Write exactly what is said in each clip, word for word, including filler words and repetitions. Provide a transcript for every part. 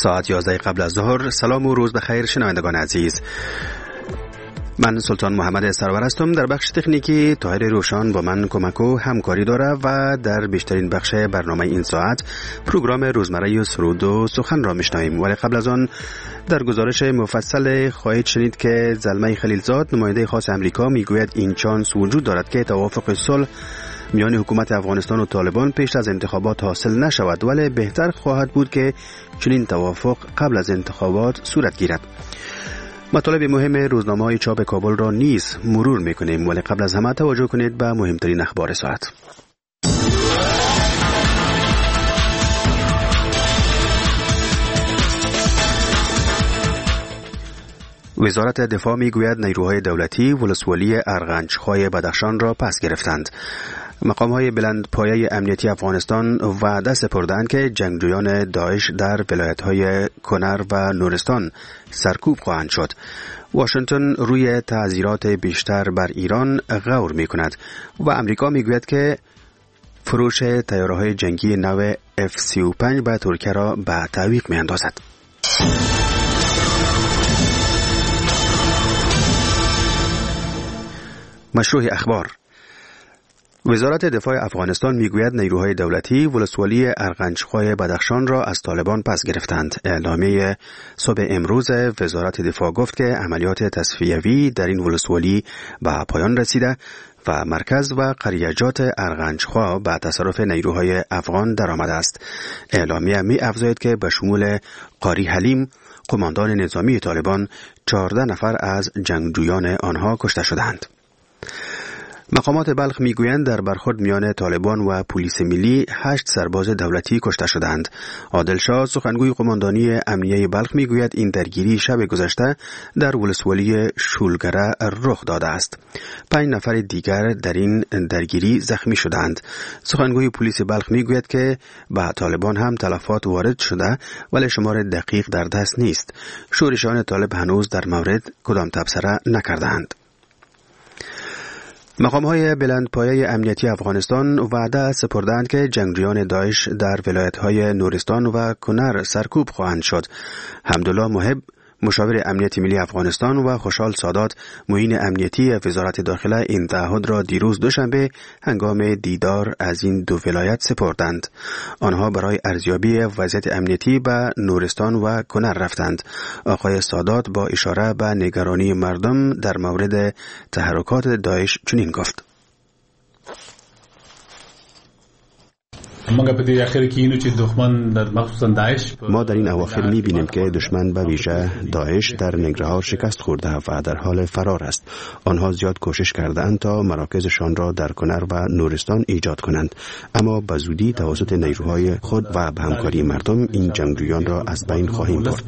ساعت یازده قبل از ظهر. سلام و روز بخیر شنوندگان عزیز. من سلطان محمد سرور هستم. در بخش تکنیکی طاهر روشان با من کمک و همکاری داره و در بیشترین بخش برنامه این ساعت پروگرام روزمره سرود و سخن را میشنویم. ولی قبل از آن در گزارش مفصل خواهید شنید که زلمه خلیلزاد نماینده خاص امریکا میگوید این چانس وجود دارد که توافق صلح میان حکومت افغانستان و طالبان پیش از انتخابات حاصل نشود، ولی بهتر خواهد بود که چنین توافق قبل از انتخابات صورت گیرد. مطالب مهم روزنامه‌های چاپ کابل را نیز مرور می‌کنیم، ولی قبل از همه توجه کنید به مهمترین اخبار ساعت. وزارت دفاع میگوید نیروهای دولتی ولسوالی ارغنجخای بدخشان را پس گرفتند. مقام‌های بلند پایه امنیتی افغانستان وعده سپردند که جنگجویان داعش در ولایت‌های کنر و نورستان سرکوب خواهند شد. واشنگتن روی تعزیرات بیشتر بر ایران غور می‌کند و امریکا میگوید که فروش طیاره‌های جنگی نو اف سی و پنج به ترکیه را به تعویق می‌اندازد. مشروع اخبار. وزارت دفاع افغانستان میگوید نیروهای دولتی ولسوالی ارغنجخای بدخشان را از طالبان پس گرفتند. اعلامیه صبح امروز وزارت دفاع گفت که عملیات تصفیوی در این ولسوالی به پایان رسیده و مرکز و قریجات ارغنجخا به تصرف نیروهای افغان درآمده است. اعلامیه می افزاید که به شمول قاری حلیم قماندان نظامی طالبان چهارده نفر از جنگجویان آنها کشته شدند. مقامات بلخ میگویند در برخورد میان طالبان و پلیس ملی هشت سرباز دولتی کشته شدند. عادل شاه سخنگوی قماندانی امنیه بلخ میگوید این درگیری شب گذشته در ولسوالی شولگره رخ داده است. پنج نفر دیگر در این درگیری زخمی شدند. سخنگوی پلیس بلخ میگوید که به طالبان هم تلفات وارد شده ولی شمار دقیق در دست نیست. شورشیان طالب هنوز در مورد کدام تبصره نکردند. مقام‌های بلندپایه امنیتی افغانستان وعده سپردند که جنگجویان داعش در ولایت‌های نورستان و کنر سرکوب خواهند شد. حمدالله محب مشاور امنیت ملی افغانستان و خوشحال سادات معین امنیتی وزارت داخله این تعهد را دیروز دوشنبه هنگام دیدار از این دو ولایت سپردند. آنها برای ارزیابی وضعیت امنیتی به نورستان و کنر رفتند. آقای سادات با اشاره به نگرانی مردم در مورد تحرکات داعش چنین گفت: ما در این اواخر می بینیم که دشمن به ویژه داعش در ننگرهار شکست خورده و در حال فرار است. آنها زیاد کوشش کردند تا مراکزشان را در کنر و نورستان ایجاد کنند، اما به زودی توسط نیروهای خود و به همکاری مردم این جنگجویان را از بین خواهیم برد.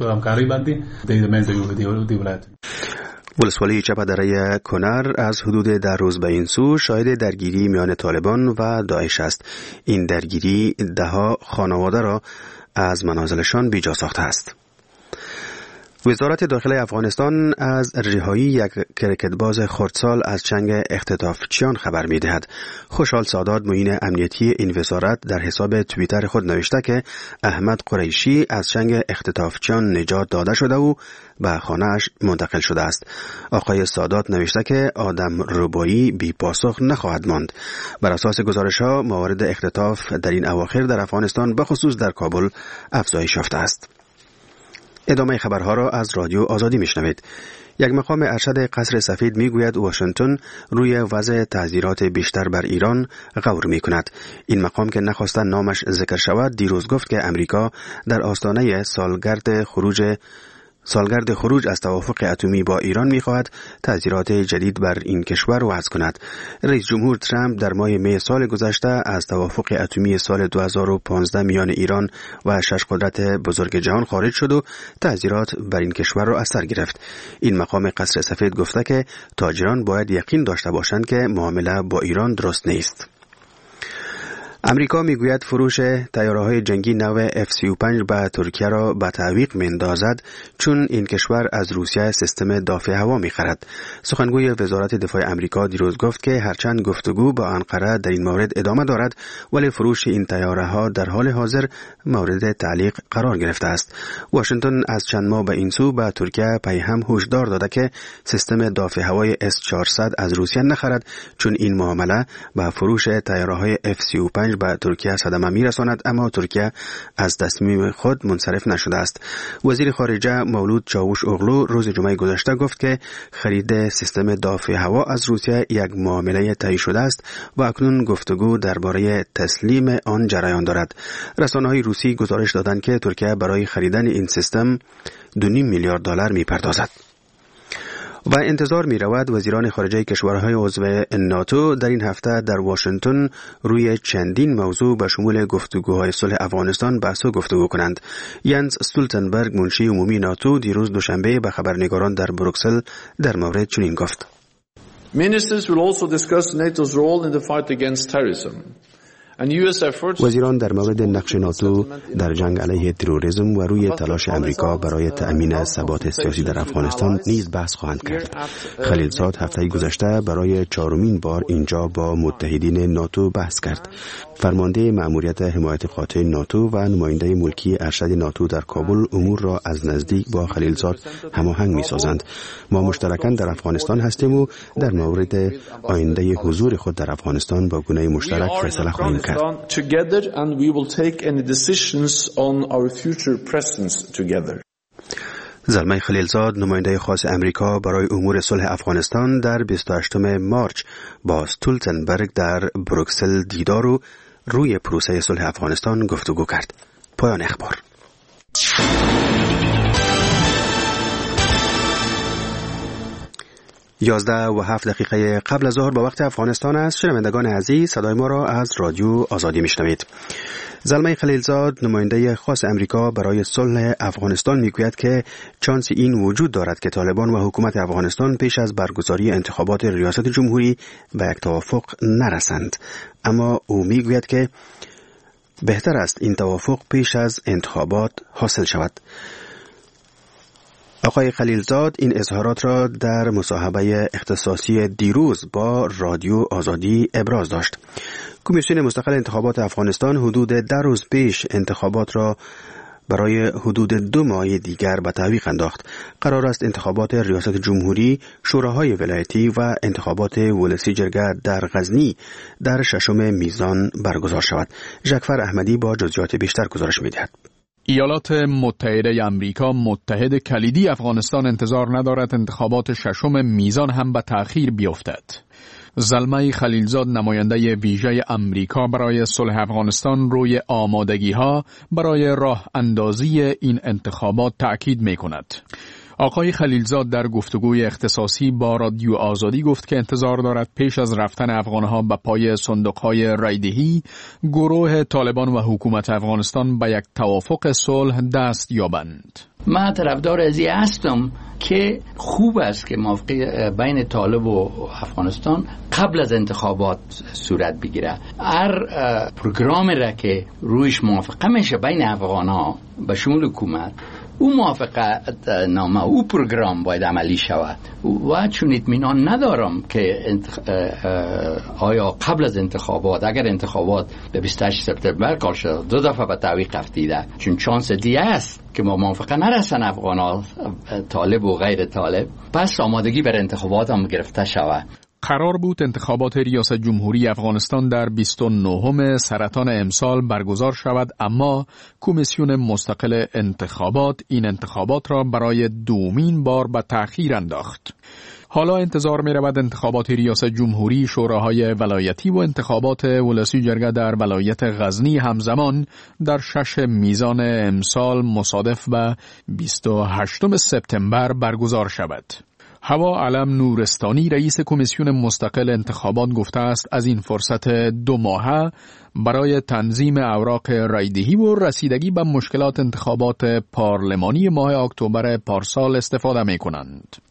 ولسوالی چپدره کنر از حدود در روز به این سو شاهد درگیری میان طالبان و داعش است. این درگیری دهها خانواده را از منازلشان بیجا ساخته است. وزارت داخله افغانستان از رهایی یک کرکتباز خردسال از چنگ اختطافچیان خبر می دهد. خوشحال سادات معین امنیتی این وزارت در حساب توییتر خود نوشته که احمد قریشی از چنگ اختطافچیان نجات داده شده و به خانه‌اش منتقل شده است. آقای سادات نوشته که آدم ربایی بی پاسخ نخواهد ماند. بر اساس گزارش‌ها موارد اختطاف در این اواخر در افغانستان به خصوص در کابل افزایش یافته است. ادامه خبرها را از رادیو آزادی میشنوید. یک مقام ارشد قصر سفید میگوید واشنگتن روی وضع تعزیرات بیشتر بر ایران غور میکند. این مقام که نخواستن نامش ذکر شود دیروز گفت که امریکا در آستانه سالگرد خروج سالگرد خروج از توافق اتمی با ایران می‌خواهد تعزیرات جدید بر این کشور وضع کند. رئیس جمهور ترامپ در ماه می سال گذشته از توافق اتمی سال دو هزار و پانزده میان ایران و شش قدرت بزرگ جهان خارج شد و تعزیرات بر این کشور را از سر گرفت. این مقام قصر سفید گفته که تاجران باید یقین داشته باشند که معامله با ایران درست نیست. امریکا میگوید فروش طیاره‌های جنگی نو اف سی و پنج به ترکیه را به تعویق می‌اندازد چون این کشور از روسیه سیستم دافع هوا می‌خرد. سخنگوی وزارت دفاع امریکا دیروز گفت که هرچند گفتگو با انقره در این مورد ادامه دارد ولی فروش این طیاره‌ها در حال حاضر مورد تعلیق قرار گرفته است. واشنگتن از چند ماه به این سو به ترکیه پیام هشدار داده که سیستم دافع هوای اس چهارصد از روسیه نخرد چون این معامله به فروش طیاره‌های اف سی و پنج به ترکیه صدمه میرساند، اما ترکیه از تصمیم خود منصرف نشده است. وزیر خارجه مولود چاوش اوغلو روز جمعه گذشته گفت که خرید سیستم دافع هوا از روسیه یک معامله طی شده است و اکنون گفتگو درباره تسلیم آن جریان دارد. رسانه‌های روسی گزارش دادند که ترکیه برای خریدن این سیستم دو و نیم میلیارد دلار میپردازد. و انتظار می رود وزیران خارجه کشورهای عضو ناتو در این هفته در واشنگتن روی چندین موضوع به شمول گفتگوهای صلح افغانستان بحث و گفتگو کنند. ینس استولتنبرگ منشی عمومی ناتو دیروز دوشنبه به خبرنگاران در بروکسل در مورد چنین گفت: Ministers will also discuss NATO's role in the fight against terrorism. وزیران در مورد نقش ناتو در جنگ علیه تروریسم و روی تلاش امریکا برای تأمین ثبات سیاسی در افغانستان نیز بحث خواهند کرد. خلیلزاد هفته گذشته برای چهارمین بار اینجا با متحدین ناتو بحث کرد. فرمانده مأموریت حمایت قاطع ناتو و نماینده ملکی ارشد ناتو در کابل امور را از نزدیک با خلیلزاد هماهنگ می‌سازند. ما مشترکاً در افغانستان هستیم و در مورد آینده حضور خود در افغانستان با گونه مشترک فیصله خواهیم کرد. Together and we will take any decisions on our future presence together. زلمه خلیلزاد نماینده خاص امریکا برای امور صلح افغانستان در بیست و هشتم مارچ با استولتنبرگ در بروکسل دیدار و روی پروسه صلح افغانستان گفتگو کرد. پایان اخبار. یازده و هفت دقیقه قبل از ظهر با وقت افغانستان است. شنوندگان عزیز، صدای ما را از رادیو آزادی میشنوید. زلمه خلیلزاد نماینده خاص امریکا برای صلح افغانستان میگوید که چانس این وجود دارد که طالبان و حکومت افغانستان پیش از برگزاری انتخابات ریاست جمهوری به یک توافق نرسند، اما او میگوید که بهتر است این توافق پیش از انتخابات حاصل شود. آقای خلیلزاد این اظهارات را در مصاحبه اختصاصی دیروز با رادیو آزادی ابراز داشت. کمیسیون مستقل انتخابات افغانستان حدود ده روز پیش انتخابات را برای حدود دو ماه دیگر به تعویق انداخت. قرار است انتخابات ریاست جمهوری، شوراهای ولایتی و انتخابات ولسی جرگه در غزنی در ششم میزان برگزار شود. ژکفر احمدی با جزئیات بیشتر گزارش می‌دهد. ایالات متحده آمریکا متحد کلیدی افغانستان انتظار ندارد انتخابات ششم میزان هم به تأخیر بیفتد. زلمه خلیلزاد نماینده ویژه آمریکا برای صلح افغانستان روی آمادگی‌ها برای راه اندازی این انتخابات تأکید می‌کند. آقای خلیلزاد در گفتگوی اختصاصی با رادیو آزادی گفت که انتظار دارد پیش از رفتن افغانها به پای صندوق‌های رایدهی، گروه طالبان و حکومت افغانستان به یک توافق صلح دست یابند. من طرفدار از این هستم که خوب است که موافقه بین طالب و افغانستان قبل از انتخابات صورت بگیره. هر پروگرام را که رویش موافقه میشه بین افغانها به شمول حکومت، او موافقت نامه او پروگرام باید عملی شود و چون اطمینان ندارم که آیا قبل از انتخابات، اگر انتخابات به بیست و هشت سپتامبر کار شد، دو دفعه به تعویق افتیده، چون چانس دیگه است که ما موافقه نرسن افغان‌ها، طالب و غیر طالب، پس آمادگی بر انتخابات هم گرفته شود. قرار بود انتخابات ریاست جمهوری افغانستان در بیست و نهم سرطان امسال برگزار شود، اما کمیسیون مستقل انتخابات این انتخابات را برای دومین بار به تأخیر انداخت. حالا انتظار می رود انتخابات ریاست جمهوری، شوراهای ولایتی و انتخابات ولسی جرگه در ولایت غزنی همزمان در شش میزان امسال مصادف به بیست و هشتم سپتامبر برگزار شود. هوا علم نورستانی رئیس کمیسیون مستقل انتخابات گفته است از این فرصت دو ماهه برای تنظیم اوراق رایدهی و رسیدگی به مشکلات انتخابات پارلمانی ماه اکتبر پارسال استفاده می کنند.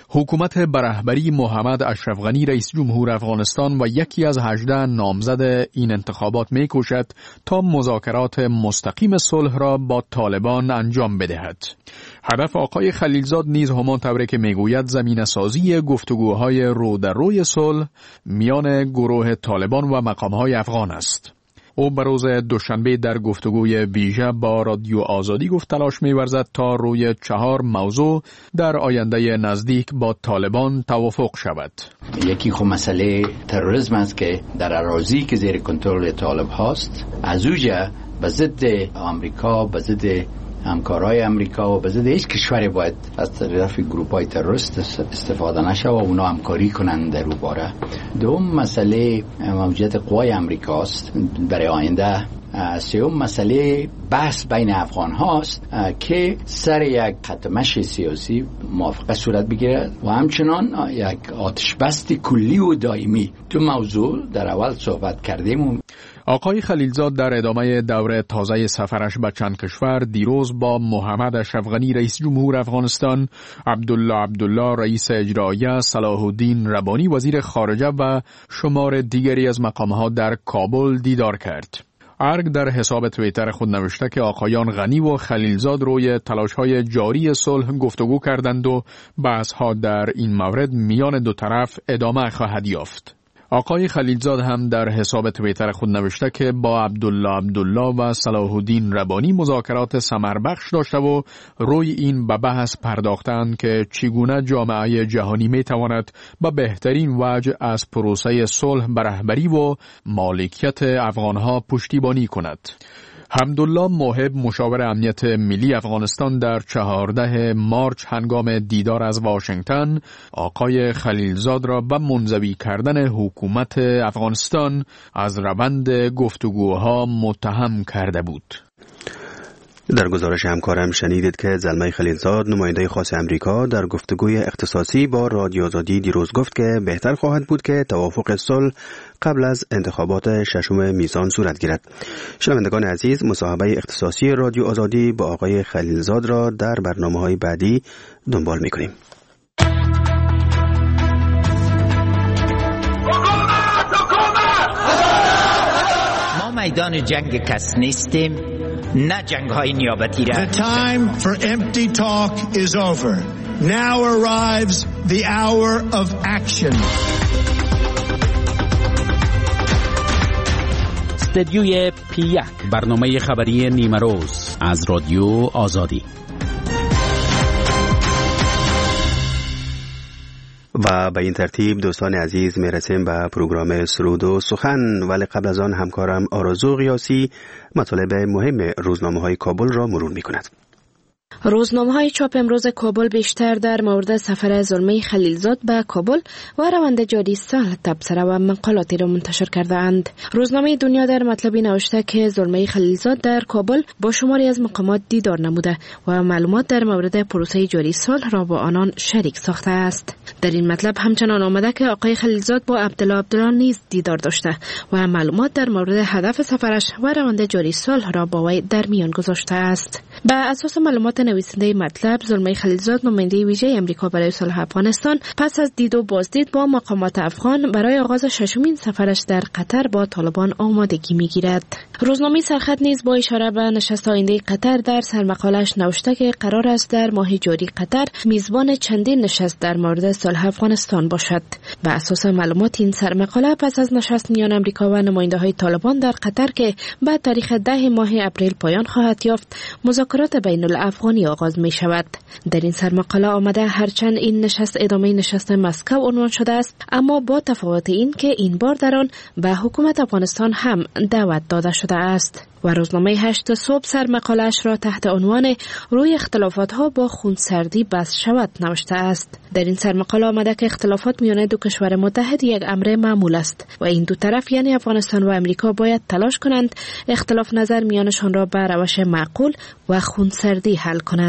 حکومت برهبری محمد اشرف غنی رئیس جمهور افغانستان و یکی از هجده نامزد این انتخابات می‌کوشد تا مذاکرات مستقیم صلح را با طالبان انجام بدهد. هدف آقای خلیلزاد نیز همان طوری که میگوید زمینه سازی گفتگوهای رو در روی صلح میان گروه طالبان و مقام‌های افغان است. او به روز دوشنبه در گفتگوی ویژه با رادیو آزادی گفت تلاش می‌ورزد تا روی چهار موضوع در آینده نزدیک با طالبان توافق شود. یکی خب مسئله تروریسم است که در اراضی که زیر کنترل طالب هاست، از اوجه به ضد آمریکا، به ضد همکارای امریکا و به ضد هیچ کشوری باید از طرف گروپ‌های تروریست استفاده نشه و اونا همکاری کنند در اون باره. دوم مسئله موجودیت قوای امریکاست برای آینده. سوم مسئله بحث بین افغان هاست که سر یک خط مشی سیاسی موافقه صورت بگیرد و همچنان یک آتش بس کلی و دائمی. تو موضوع در اول صحبت کردیم. آقای خلیلزاد در ادامه دوره تازه سفرش به چند کشور دیروز با محمد اشرف غنی رئیس جمهور افغانستان، عبدالله عبدالله رئیس اجراییه، صلاح الدین ربانی وزیر خارجه و شمار دیگری از مقامها در کابل دیدار کرد. ارگ در حساب توییتر خود نوشته که آقایان غنی و خلیلزاد روی تلاش‌های جاری صلح گفتگو کردند و بحث‌ها در این مورد میان دو طرف ادامه خواهد یافت. آقای خلیلزاد هم در حساب توییتر خود نوشته که با عبدالله عبدالله و صلاح الدین ربانی مذاکرات ثمربخش داشته و روی این به بحث پرداختند که چگونه جامعه جهانی می تواند به بهترین وجه از پروسه صلح به رهبری و مالکیت افغانها پشتیبانی کند. حمدالله موهب مشاور امنیت ملی افغانستان در چهاردهم مارچ هنگام دیدار از واشنگتن آقای خلیلزاد را به منزوی کردن حکومت افغانستان از روند گفتگوها متهم کرده بود. در گزارش همکارم شنیدید که زلمه خلیلزاد نماینده خاص امریکا در گفتگوی اختصاصی با رادیو آزادی دیروز گفت که بهتر خواهد بود که توافق صلح قبل از انتخابات ششم میزان صورت گیرد. شنوندگان عزیز، مصاحبه اختصاصی رادیو آزادی با آقای خلیلزاد را در برنامه‌های بعدی دنبال می‌کنیم. ما میدان جنگ کس نیستیم، نه جنگ های نیابتی را. The time for empty talk is over. Now arrives the hour of action. استدیوی پی یک، برنامه خبری نیمه روز از رادیو آزادی. و به این ترتیب دوستان عزیز میرسیم به پروگرام سرود و سخن، ولی قبل از آن همکارم آرزو قیاسی مطالب مهم روزنامه‌های کابل را مرور می‌کند. روزنامه‌های چاپ امروز کابل بیشتر در مورد سفر زلمه خلیلزاد به کابل و روند جاری صلح تبصره و مقالاتی را منتشر کرده‌اند. روزنامه دنیا در مطلبی نوشته که زلمه خلیلزاد در کابل با شماری از مقامات دیدار نموده و معلومات در مورد پروسه جاری صلح را با آنان شریک ساخته است. در این مطلب همچنان آمده که آقای خلیلزاد با عبدالله عبدالله نیز دیدار داشته و معلومات در مورد هدف سفرش و روند جاری صلح را با وی در میان گذاشته است. به اساس معلومات نویسنده مطلب، زلمه خلیلزاد نماینده ویژه امریکا برای صلح افغانستان پس از دید و بازدید با مقامات افغان برای آغاز ششمین سفرش در قطر با طالبان آمادگی می‌گیرد. روزنامه سرخط نیز با اشاره به نشست آینده قطر در سرمقاله‌اش نوشته که قرار است در ماه جاری قطر میزبان چندین نشست در مورد صلح افغانستان باشد. به اساس معلومات این سرمقاله پس از نشست میان امریکا و نماینده‌های طالبان در قطر که به تاریخ ده ماه اپریل پایان خواهد یافت، مذاکرات بین الافغانی آغاز می شود. در این سرمقاله آمده هرچند این نشست ادامه نشست مسکو عنوان شده است، اما با تفاوت این که این بار در آن به حکومت افغانستان هم دعوت داده شده است. و روزنامه هشت صبح سرمقاله‌اش را تحت عنوان روی اختلافات‌ها با خونسردی بس شود نوشته است. در این سرمقاله آمده که اختلافات میان دو کشور متحد یک امر معمول است و این دو طرف یعنی افغانستان و امریکا باید تلاش کنند اختلاف نظر میانشان را به روش معقول و خونسردی حل کنند.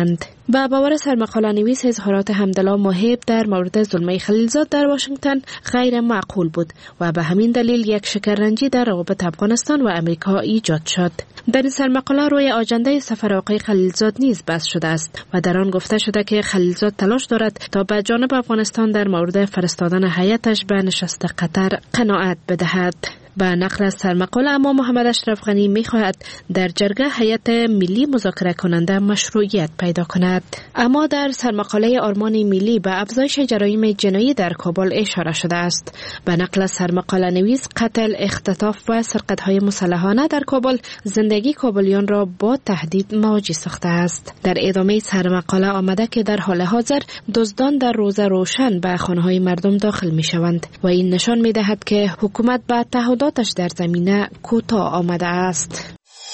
با باور سرمقاله نویس، اظهارات حمدالله محب در مورد زلمه خلیلزاد در واشنگتن غیر معقول بود و به همین دلیل یک شکررنجی در روابط افغانستان و امریکا ایجاد شد. در این سرمقاله روی آجنده سفر آقای خلیلزاد نیز بحث شده است و در آن گفته شده که خلیلزاد تلاش دارد تا به جانب افغانستان در مورد فرستادن هیئتش به نشست قطر قناعت بدهد. به نقل از سرمقاله، اما محمد اشرف غنی می‌خواهد در جرگه هیئت ملی مذاکره کننده مشروعیت پیدا کند. اما در سرمقاله آرمان ملی به افزایش جرایم جنایی در کابل اشاره شده است. به نقل از سرمقاله نویس، قتل، اختطاف و سرقت‌های مسلحانه در کابل زندگی کابلیان را با تهدید مواجه ساخته است. در ادامه سرمقاله آمده که در حال حاضر دزدان در روز روشن به خانه‌های مردم داخل می‌شوند و این نشان می‌دهد که حکومت به تعهداتش در زمینه کوتاه آمده است.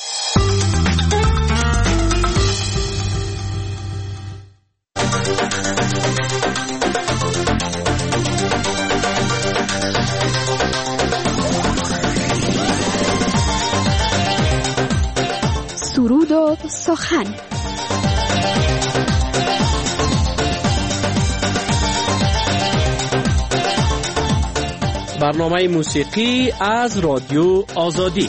سرود و سخن. برنامه موسیقی از رادیو آزادی.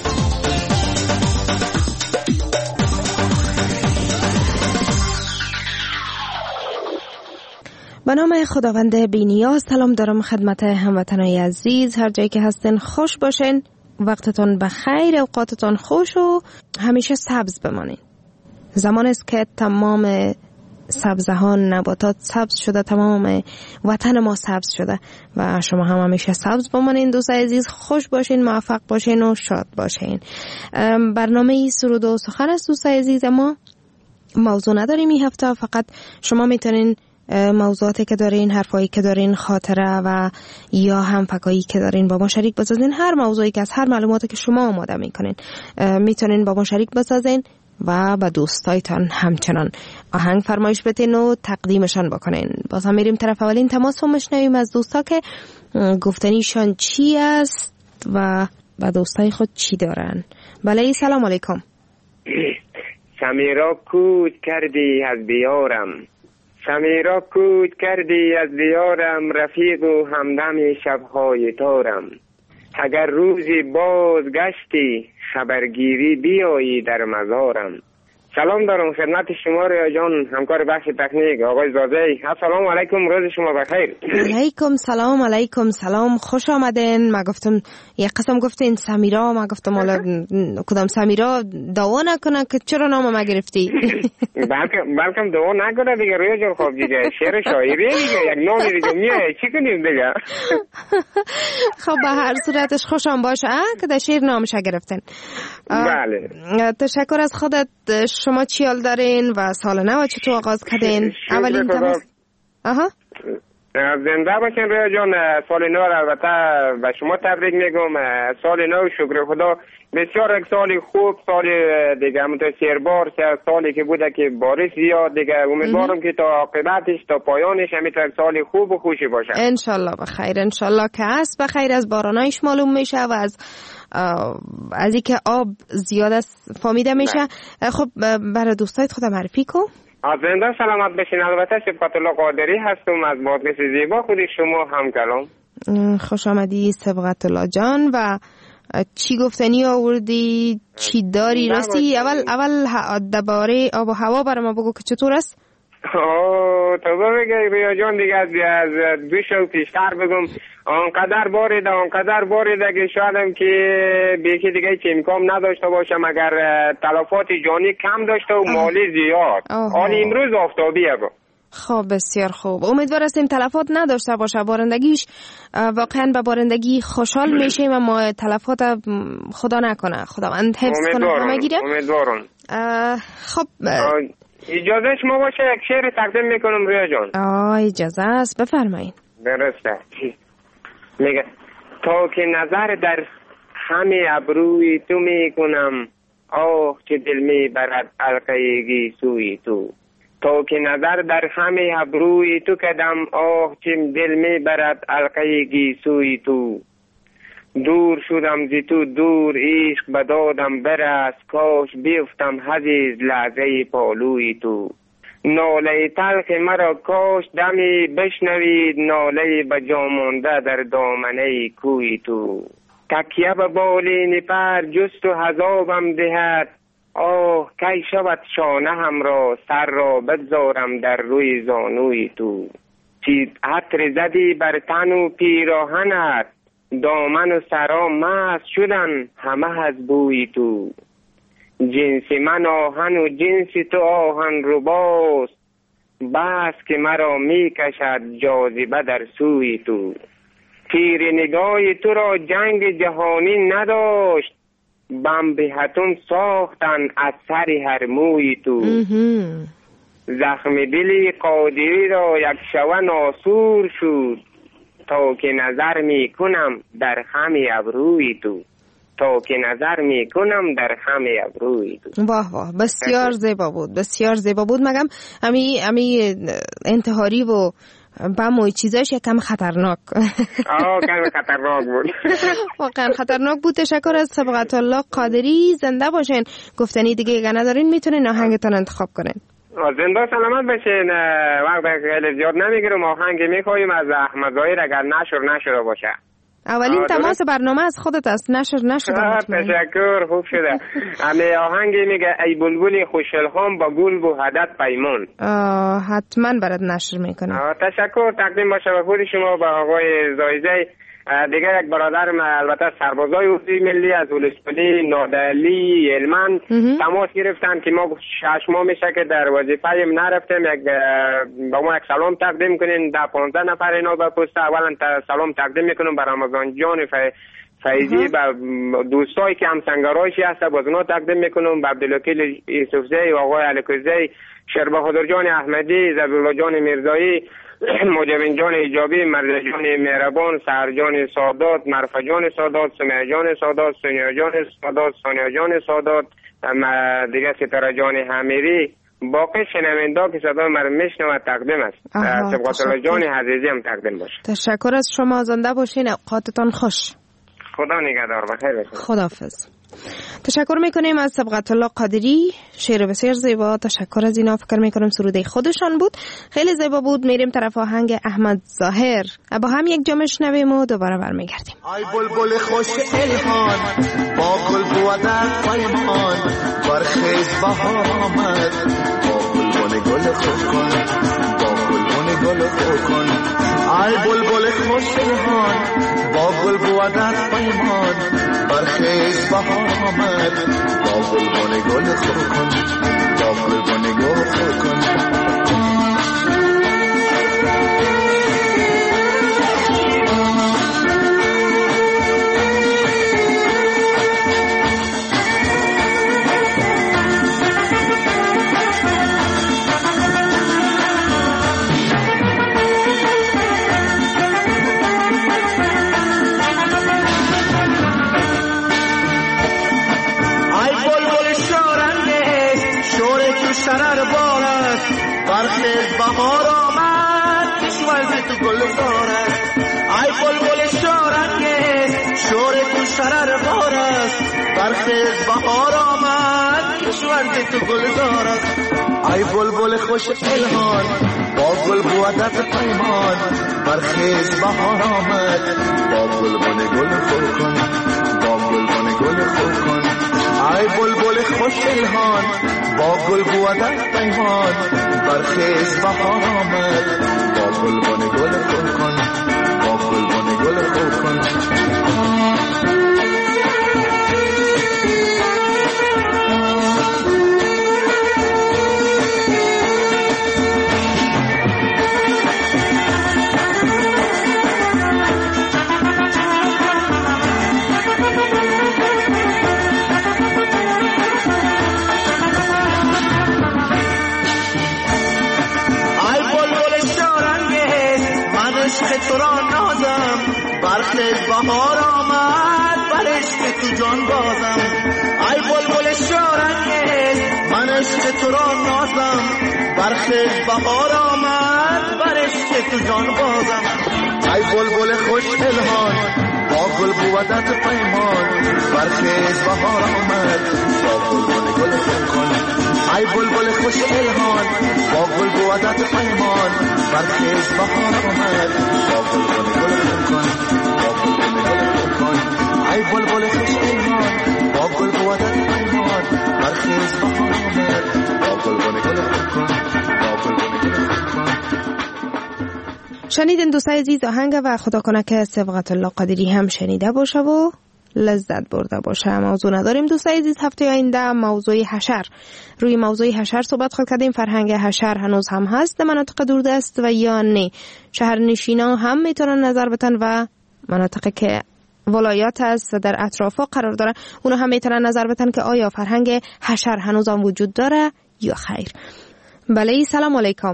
به نام خداوند بی‌نیاز سلام دارم خدمت هموطنان عزیز، هر جایی که هستین خوش باشین، وقتتون بخیر، اوقاتتون خوش و همیشه سبز بمانین. زمان است که تمام سبزهان، نباتات سبز شده، تمام وطن ما سبز شده و شما هم همیشه سبز بمانین. دوست عزیز خوش باشین، موفق باشین و شاد باشین. برنامه سرود و سخن است دوست عزیز، ما موضوع نداریم این هفته، فقط شما میتونین موضوعاتی که دارین، حرفایی که دارین، خاطره و یا هم فکایی که دارین با ما شریک بسازین. هر موضوعی که از هر معلوماتی که شما آماده میکنین میتونین با ما شریک بسازین و با دوستایتان همچنان آهنگ فرمایش بدین و تقدیمشان بکنین. باز هم میریم طرف اولین تماس رو میشنویم از دوستا که گفتنیشان چی است و با دوستای خود چی دارن. بله، سلام علیکم. سمیرا کود کردی از بیارم، سمیرا کود کردی از بیارم، رفیق و همدم شبهای تارم. اگر روزی باز گشتی خبرگیری بیایی در مزارم. سلام دارم خدمت شما ریا جان، همکار بخش تکنیک آقای زاده. السلام علیکم، روز شما بخیر. علیکم سلام. علیکم سلام، خوش آمدین. ما گفتم یک قسم گفتین سمیرا، ما گفتم حالا کدام سمیرا دعوا نکنه که چرا نام ما گرفتی. بلکم بلکم دعوا نکنه دیگه ریا جان. خب دیگه شعر شاعری دیگه، یک نام دیگه میاد، چی کنیم دیگه. خب به هر صورتش خوشم باشه که در شعر نامش گرفتین. بله، تشکر از خودت. شما چی حال دارین و سال نو چطور آغاز کردین؟ اولین تماس. آها، زنده باشین ریا جان. سال نو البته به شما تبریک میگم. سال نو شکر خدا بسیار یک سال خوب، سال دیگه متشربار، سالی که بوده که بارش زیاد دیگه. امیدوارم که تا عاقبتش تا پایانش همینطور سال خوب و خوشی باشه انشالله. بخیر انشالله که هست بخیر. از بارانایش معلوم میشه و از از اینکه آب زیاد است فهمیده میشه. خب برای دوستایت خودم معرفی کن. از زنده سلامت بشین. البته سبقت الله قادری هستم از بادغیس زیبا، خودی شما هم کلام. خوش آمدی سبقت الله جان. و چی گفتنی آوردی؟ چی داری؟ راستی اول اول درباره آب و هوا برای ما بگو که چطور است؟ آه تو بگی ریا جان دیگه، از دو شو پیشتر بگم. آنقدر باریده آنقدر باریده که شایدم که بیکی دیگه چه امکان نداشته باشم اگر تلفات جانی کم داشته و مالی زیاد. آن امروز آفتابیه با. خب بسیار خوب، امیدوار هستیم تلفات نداشته باشه. بارندگیش واقعا به بارندگی خوشحال میشیم اما تلفات خدا نکنه، خداوند حفظ کنه همه گیره. امیدوارم. خب اجازه شما باشه یک شعر تقدیم میکنم ریا جان. آه اجازه است، بفرمایید. درسته. میگه تا که نظر در همه ابروی تو میکنم، آه چه دل میبرد حلقه سوی تو. تا که نظر در همه ابروی تو کدم، آه چه دل میبرد حلقه سوی تو. دور شدم زی تو دور، عشق بدادم برست، کاش بیفتم حزیز لحظه پالوی تو. ناله تلخ مرا کاش دمی بشنوید، ناله بجا مانده در دامنه کوی تو. تکیه به بالین پر جست و حذابم دهد، آه کی شود شانه هم را سر را بگذارم در روی زانوی تو. چی عطر زدی بر تن و پیراهنت، دامن و سرا مست شدن همه از بوی تو. جنس من آهن و جنس تو آهن رباست، بس که مرا می کشد جاذبه در سوی تو. تیر نگاه تو را جنگ جهانی نداشت، بمب اتم ساختن از سر هر موی تو. زخم دلی قادری را یک شوه ناسور شد، تا که نظر می کنم در خم ابروی تو. تا که نظر می کنم در خم ابروی تو. واه واه بسیار زیبا بود، بسیار زیبا بود. مگم امی امی انتحاری و بم و چیزاش یکم خطرناک. آه کم خطرناک بود. واقعا خطرناک بود. تشکر از صبغت الله قادری. زنده باشین. گفتنی دیگه اگه ندارین میتونین آهنگتان انتخاب کنین. زنده سلامت باشین. وقت خیلی زیاد نمیگیرم، آهنگ میخوایم از احمد ظاهر اگر نشر نشر باشه. اولین تماس برنامه از خودت است، نشر نشد. تشکر، خوب شده. امی آهنگی میگه ای بلبل خوشلخام با گل و هدت پیمان. حتما برات نشر میکنم. تشکر تقدیم باشه به خود شما، با آقای زایزه. دیگه یک برادرم البته سربازای اردوی ملی از ولسوالی نادعلی هلمند تماس گرفتن که ما شش ماه میشه که در وظیفه نرفتیم، یک با ما یک سلام تقدیم کنین. ده پانزده نفر اینا به پست اولا سلام تقدیم میکنم بر رمضان جان فیضی، و دوستایی که هم سنگرایشی هست باز اونا تقدیم میکنم، به عبدالوکیل یوسفزی و آقای علکوزی، شربخادر جان احمدی، زبیرالله جان میرزایی، مجابین جان ایجابی، مرزا جان مهربان، سهر جان سادات، مرفا جان سادات، سمیه جان سادات، سونیا جان سادات، سانیا جان سادات، دیگه ستاره جان حمیری، باقی شنوندا که صدا من میشنوه تقدیم است. صبغت الله جان عزیزی هم تقدیم باشه. تشکر از شما. زنده باشین. اوقاتتان خوش. خدا نگهدار. بخیر باشین. خداحافظ. تشکر میکنیم از صبغت الله قادری، شعر بسیار زیبا. تشکر از اینا. فکر میکنم سروده خودشان بود، خیلی زیبا بود. میریم طرف آهنگ احمد ظاهر، با هم یک جا میشنویم و دوباره برمیگردیم. ای بلبل خوش الهان با گل بودن پیمان، برخیز بهار آمد با گلبن گل خود کن، با گلبن گل خود کن. ای بلبل خوش الهان با گل بودن پیمان، برخیز بهار آمد با گلبن گل خود کن، با گلبن گل خود کن. شرر بارد برخیز بهار آمد، کشورزی تو گل دارد. ای بلبل شارنگیز شور تو شرر بارد برخیز بهار آمد، کشورزی تو گل دارد. ای بلبل خوش الهان با گل بودت پیمان، برخیز بهار آمد با گلبن گل خود کن، با گلبن گل خود کن. ای بلبل خوش الهان با گل بودت پیمان، برخیز بهار آمد با گلبن گل خود کن، با گلبن گل خود کن. تو را نازم برخیز بهار آمد، بر عشق تو جان بازم. ای بلبل شارنگیز من عشق تو را نازم، برخیز بهار آمد، بر عشق تو جان بازم. ای بلبل خوش الهان با گل بودت پیمان، برخیز بهار آمد با گلبن گل خود کن. ای بلبل خوش الهان با گل بودت پیمان برخیز بهار آمد با گل گل گل کن با گل گل گل کن ای بلبل خوش الهان با گل بودت پیمان برخیز بهار آمد با گل گل گل کن با گل گل گل کن. شنیدین دوستای عزیز آهنگ و خدا کنه که صبغت الله قادری هم شنیده باشه و لذت برده باشه. موضوع نداریم دوستای عزیز. هفته آینده موضوع حشر، روی موضوع حشر صحبت خواهیم کردیم. فرهنگ حشر هنوز هم هست در مناطق دوردست و یا نه؟ شهرنشینان هم میتونن نظر بدن و مناطقی که ولایات است در اطراف قرار داره اونا هم میتونن نظر بدن که آیا فرهنگ حشر هنوز هم وجود داره یا خیر. بله سلام علیکم.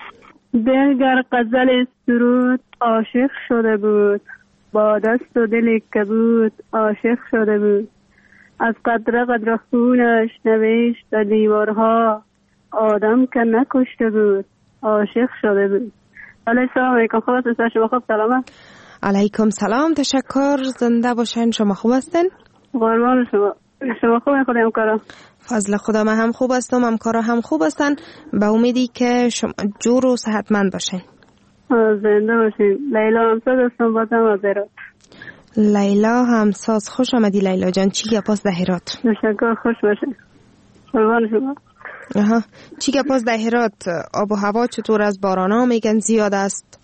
دلگر غزل سرود عاشق شده بود، با دست و دل کبود عاشق شده بود. از قدر قدر خونش نوشت در دیوارها، آدم که نکشته بود عاشق شده بود. علیه السلام علیکم. خوب هستین؟ شما خوب؟ سلامت؟ علیکم سلام، تشکر. زنده باشین. شما خوب هستین؟ قربان شما. شما خوب؟ خدا همکارا فضل خدا من هم خوب هستم، همکارا هم خوب هستن. به امیدی که شما جور و صحتمند باشین. زنده باشین. لیلا همساز هستم، بازم از هرات. لیلا همساز، خوش آمدی لیلا جان. چی گپاس ده هرات؟ تشکر، خوش باشین. قربان شما. آها، چی گپاس ده هرات؟ آب و هوا چطور؟ از بارانا میگن زیاد است؟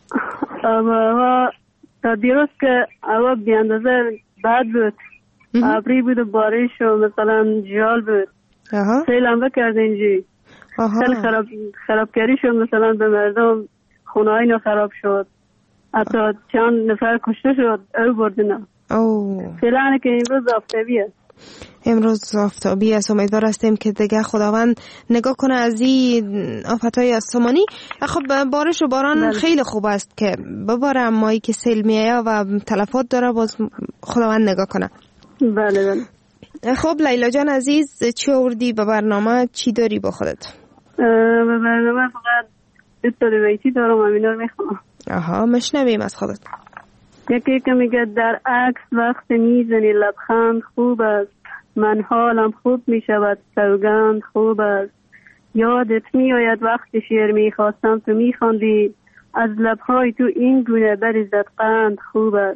آب و هوا تا دیروز که هوا بی اندازه بد بود، ابری بود و بارش و مثلا جال بود. سیل هم بکرد اینجی. خیلی خراب خرابکاری شد، مثلا به مردم خونه های اینا خراب شد، حتی چند نفر کشته شد. او بردن فعلا که امروز آفتابی است. امروز آفتابی است. امیدوار هستیم که دیگه خداوند نگاه کنه از این آفتهای آسمانی. خب بارش و باران بله. خیلی خوب است که بباره، اما ای که سیل میایه و تلفات داره باز خداوند نگاه کنه. بله بله. خب لیلا جان عزیز، چی آوردی به برنامه؟ چی داری با خودت؟ به برنامه فقط دو تا دویتی دارم، همینا رو میخوام. آها، مشنویم از خودت. یکی که میگه در عکس وقت میزنی لبخند خوب است، من حالم خوب میشود سوگند خوب است. یادت میآید وقتی شعر میخواستم تو میخواندی، از لبهای تو این گونه بریزد قند خوب است.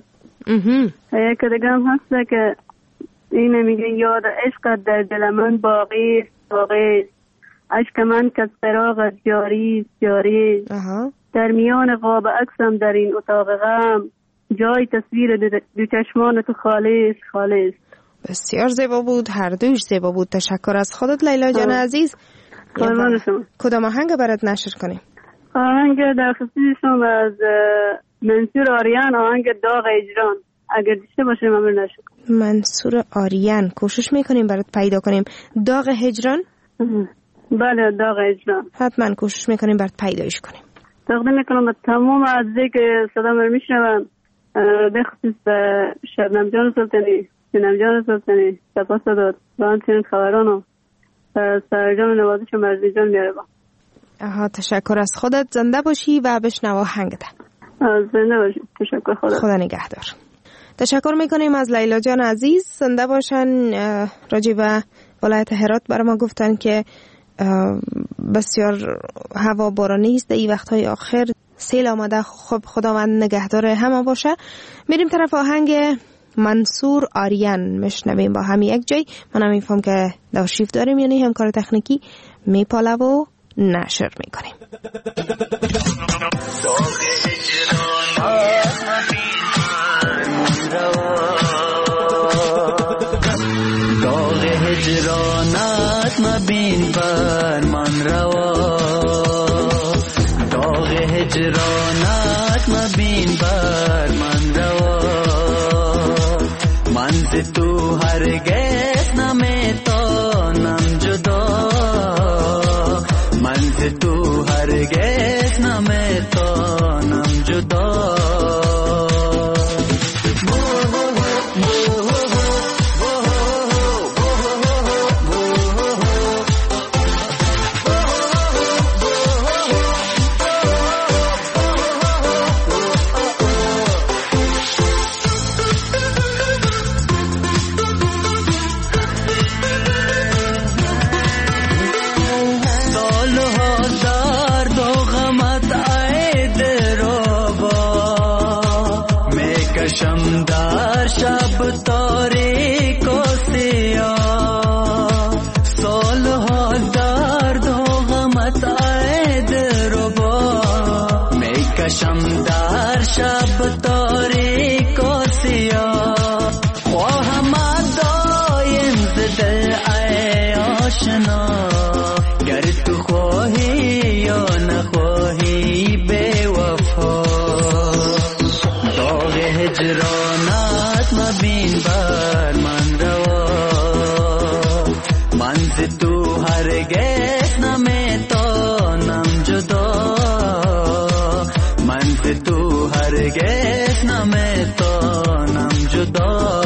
یکی دیگه هم هست که اینه میگه یاد عشقت در دل من باقی است باقی است، عشق من که فراغت جاری است جاری است. در میان قاب عکسم در این اتاق غم، جای تصویر دو, دو چشمان تو خالص خالص. بسیار زیبا بود، هر دوش زیبا بود. تشکر از خودت لیلا جان عزیز. قربان شما. کدام آهنگ برات نشر کنیم؟ آهنگ در خصوصشون از منصور آریان، آهنگ داغ هجران. اگر دیشته باشه ممنون نشد. منصور آریان، کوشش میکنیم برات پیدا کنیم. داغ هجران؟ بله داغ هجران. حتما کوشش میکنیم برات پیدایش کنیم. تقدیم میکنم به تمام عزیزی که صدا من میشنون، به خصوص شبنم جان سلطانی، سینم جان سلطانی، سپاس داد با همچنین خبرانو سرجان نوازش و مرزی جان میاره با. آها، تشکر از خودت. زنده باشی و بشنوا هنگده. زنده باشی. تشکر. خدا خدا نگهدار. تشکر میکنیم از لیلا جان عزیز. زنده باشن. راجع به ولایت هرات برای ما گفتن که بسیار هوا بارانی است این وقتهای آخر، سیل آمده. خب خداوند نگهدار همه باشه. میریم طرف آهنگ منصور آریان میشنویم با هم یک جای. من هم میفهم که داشیف داریم، یعنی همکار تکنیکی میپاله و نشر میکنیم. داغ هجرانت مبین بر من روا، داغ هجرانت مبین بر من روا، من ز تو هرگز نمیتانم جدا، من ز تو هرگز نمیتانم جدا. مبین بر من روا من ز تو هرگز نمیتونم جدا من ز تو هرگز نمیتونم جدا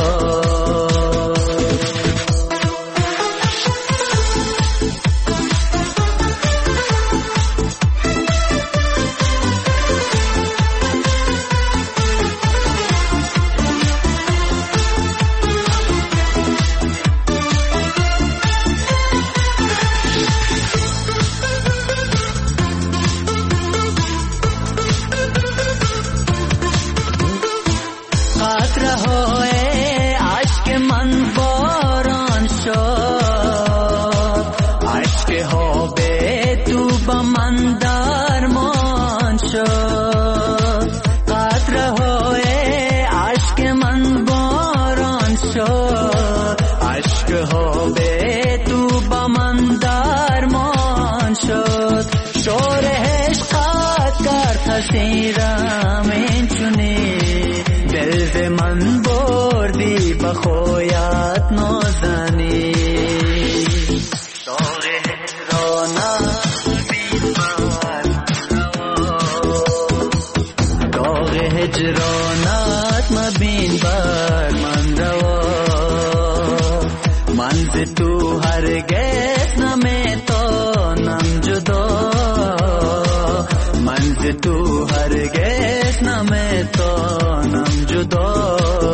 تیرم این چونی دل ز من بردی بخویت نازنی داغ هجرانت بین من داغ هجرانت مبین بر من روا من ز تو هرگز نمیتونم جدا من ز تو هرگز نمیتونم جدا.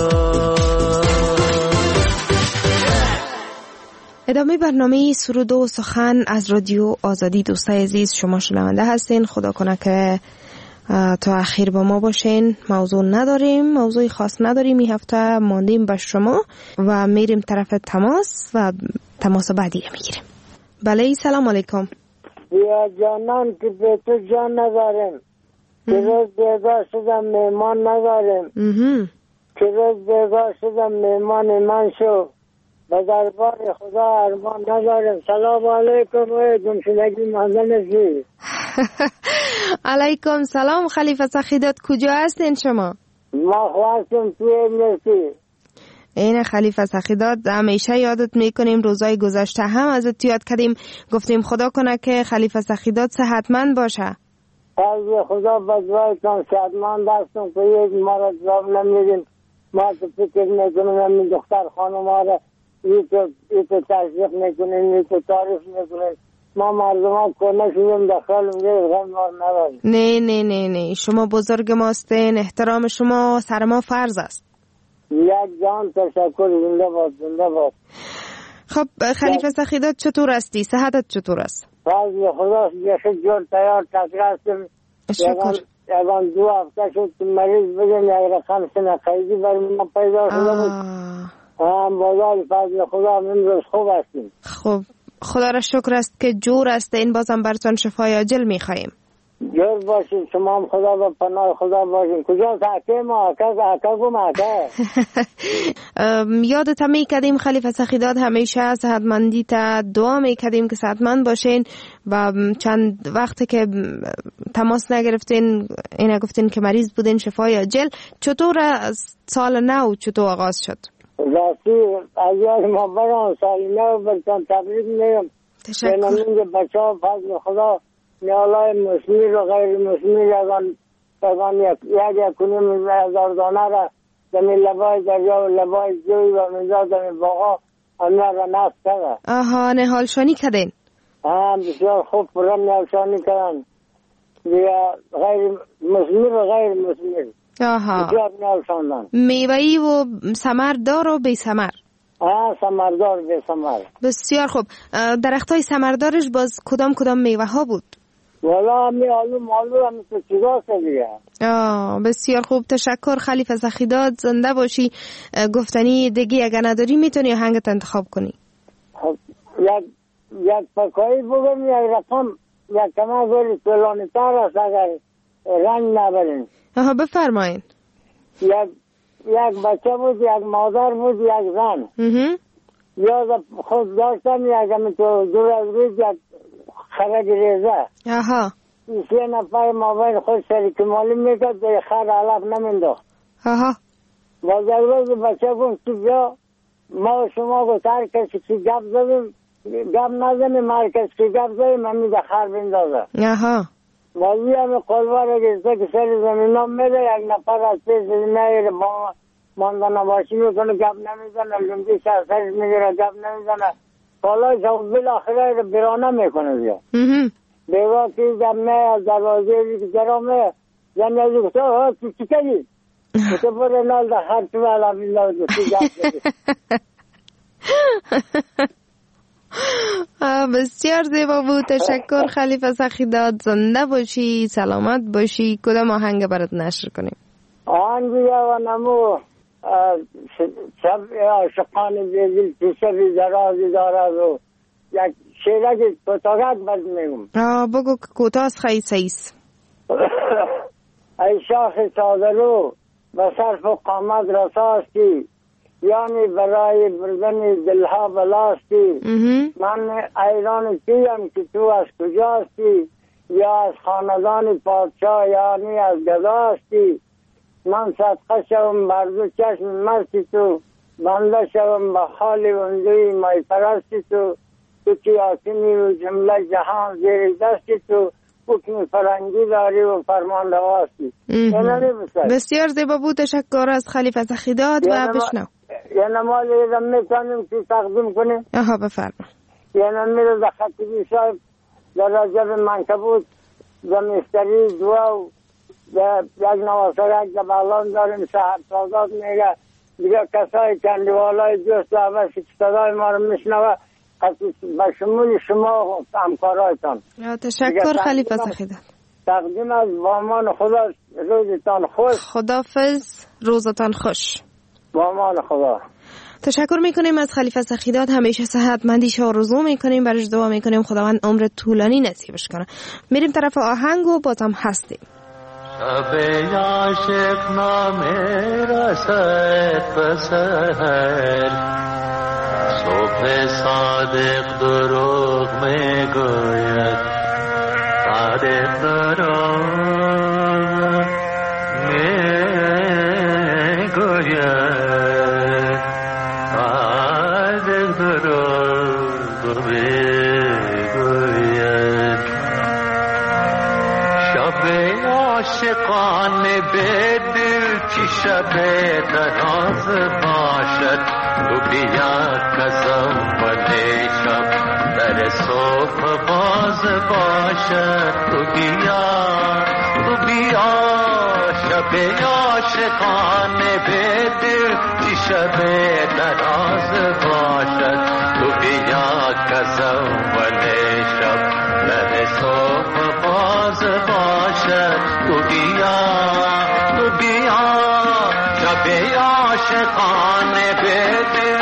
ادامه برنامه سرود و سخن از رادیو آزادی. دوستای عزیز شما شنونده هستین. خدا کنه که تا اخیر با ما باشین. موضوع نداریم، موضوعی خاص نداریم. این هفته ماندیم به شما و میریم طرف تماس و تماس بعدی رو میگیریم. بله سلام علیکم. بیا جانان که به تو جان نداریم که روز بیگاه شدم میمان نداریم که روز بیگاه شدم میمان من شو به دربار خدا ارمان نداریم. سلام علیکم و گمشدگی ماندنشی. علیکم سلام خلیفه سخیدات. کجا هستین شما؟ ما خواستیم توی امنیتی. این خلیفه سخیدات همیشه یادت میکنیم. روزای گذشته هم ازت یاد کردیم، گفتیم خدا کنه که خلیفه سخیدات صحتمند باشه. از خدا بدوایتان صحتمند هستم که یک ما را جواب نمیدیم. ما تو فکر میکنیم همین دختر خانم ها را ای تو, ای تو تشریف میکنیم، ای تو تعریف میکنیم. ما مردم ها کنه شدیم دخل میگه غم ما نداریم. نه نه نه نه شما بزرگ ماستین، احترام شما سر ما فرض است. یک جان تشکر. زنده باد زنده باد. خب خلیفه سخیدات چطور هستی؟ صحتت چطور است؟ فضل خدا یه جور تیار تکر هستیم. شکر. یکان دو هفته شد که مریض بگیم یک رقم سنه قیدی برای ما پیدا شده بود. هم بازار فضل خدا امروز خوب هستیم. خب خدا را شکر است که جور است. این بازم براتون شفای عاجل میخواییم. جور باشید شما هم خدا و پناه خدا باشید. کجا ساکه ما آکه آکه گم آکه. یادت می کردیم خلیفه سخیدات همیشه صحتمندی تا دعا می کردیم که صحتمند باشین و چند وقت که تماس نگرفتین اینا گفتین که مریض بودین شفای عاجل. چطور سال نو چطور آغاز شد؟ راستی از یاد ما برام سال نو برتان تبریک میگم. تشکر. بینامین بچه ها فضل خدا نیالای مسلمی و غیر مسلمی یکان یک یک کنیم هزار دانه را دمی لبای دریا و لبای جوی و منجا دمی باقا همه را نفت کرده. آها نهالشانی کردین؟ ها بسیار خوب پرم نهالشانی کردن. غیر مسلمی و غیر مسلمی آها بسیار نهالشاندن. میوهی و سمردار و بی سمر؟ ها سمردار بی سمر. بسیار خوب. درختای سمردارش باز کدام کدام میوه ها بود؟ والا همی آلو مالو همی تو چیزا سلیه. آه بسیار خوب. تشکر خلیفه سخیدات. زنده باشی. گفتنی دیگه اگر نداری میتونی آهنگت انتخاب کنی. خب یک یک پکایی بگم یک رقم یک کمه بری طولانی تر است اگر رنگ نبرین. آها بفرمایین. یک یک بچه بود، یک مادر بود، یک زن. یاد خود داشتم یک همی تو دور از روز یک خرگ ریزه. آها. سه نفر مابین خود شریک مالی میکرد به خر علف نمینداخت. آها. وزرگوز بچه کن که بیا ما شما گفت هر کسی که گپ زدیم گپ نزنیم، هر کسی که گپ زدیم همی ده خر بندازه. آها ولی همه قلوار گشته که سر زمین هم میده، یک نفر از پیش میره با مانده نباشی میکنه، گپ نمیزنه، لنگی سر سرش میگیره، گپ نمیزنه. حالا شما بالاخره برانه میکنه بیا بیگاه که جمعه از دروازه که جرامه یعنی از گفته ها تو چی کنی؟ تو بره نال ده خرچ والا بیلازه تو گپ زدی. بسیار زیبا بود. تشکر خلیفه سخیداد. زنده باشی، سلامت باشی. کدام آهنگ برات نشر کنیم؟ آهنگ و نمو شب عاشقان بیدل پیشه بی درازی دارد و یک شیره که کتاگت بد میگم. بگو که کتاست خیلی سیس. ای شاخ سادلو و صرف و قامت رساستی، یعنی برای بردن دلها بلاستی. من ایران کیم که تو از کجاستی، یا از خاندان پادشاه یعنی از گداستی. من صدقه شوم بر دو چشم مستی تو، بنده شوم به خالی وندوی مای پرستی تو. تو که حاکمی و جمله جهان زیر دستی تو، حکم فرنگی داری و فرمان رواستی. بسیار زیبا بود. تشکر از خلیفه سخیداد و بشنو. یه نمال ایدم میتونیم که تقدیم کنیم. آها بفرما. یه نمیره در خطیبی صاحب در رجب منکبود زمستری دو و یک نواسرک در بالان داریم شهر سازات میگه دیگه کسای کندوالای دوست دعوه صدای ما رو میشنوه به شمول شما همکارایتان. تشکر خلیفه سخیداد. تقدیم از وامان خدا. روزتان خوش. خدافظ. روزتان خوش. وامان خدا. تشکر میکنیم از خلیفه سخیداد. همیشه صحتمندیش آرزو میکنیم، برش دعا میکنیم خداوند عمر طولانی نصیبش کنه. میریم طرف آهنگ و بازم هستیم. شب عاشق نامه رسد بسهر، صبح صادق دروغ میگوید، صادق دروغ میگوید، صادق دروغ میگوید. شب عاشقان به دل چی شب دراز باشد، تو بیا کزم ولی شب در صبح باز باشد. تو بیا تو بیا شب عاشقان به دل چی شب دراز باشد، تو بیا کزم ولی شب در صبح باز باشد. تو بیا تو بیا شب عاشقان به دل.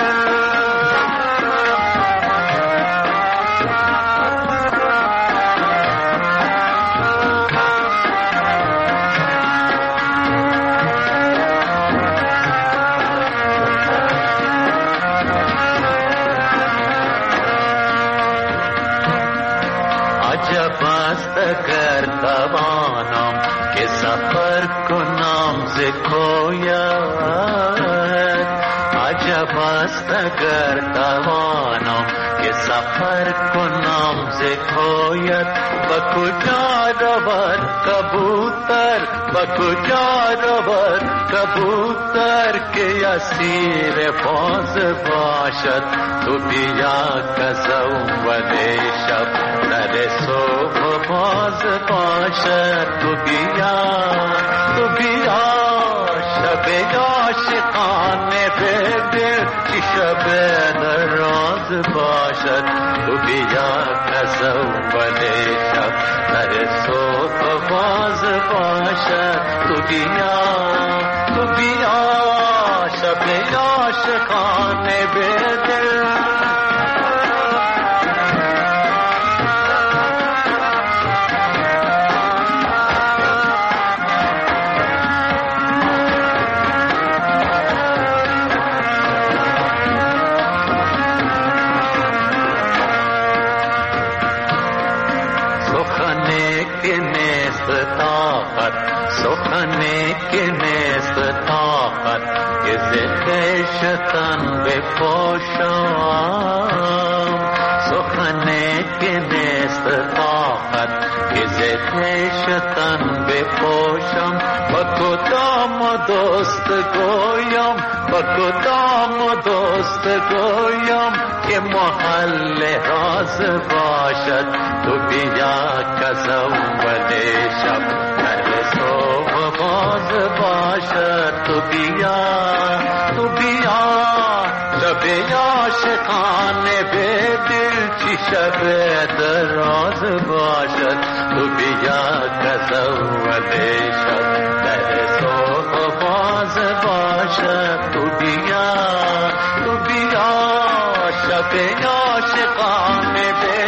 عجب است اگر توانم که سفر کنم ز کویت، عجب است اگر توانم که سفر کنم ز کویت. با کجا رود کبوتر، با کجا رود کبوتر که اسیر باز باشد. تو بیا کزم ولی شب در صبح باز باشد. تو بیا تو بیا شب عاشقان به دل چی شب دراز باشد. تو بیا کزم ولی شب در صبح باز باشد. تو بیا تو بیا شب عاشقان به دل. سخنی که نیست طاقت که ز خویشتن بپوشم سخنی که نیست طاقت که ز خویشتن بپوشم با کدام دوست گویم با کدام دوست گویم که محل راز باشد تو بیا کز اول شب در صبح باز باشد تو بیا تو بیا شب عاشقانه به دل چی شب دراز باشد تو بیا کز اول شب در صبح باز باشد تو بیا تو بیا شب عاشقانه به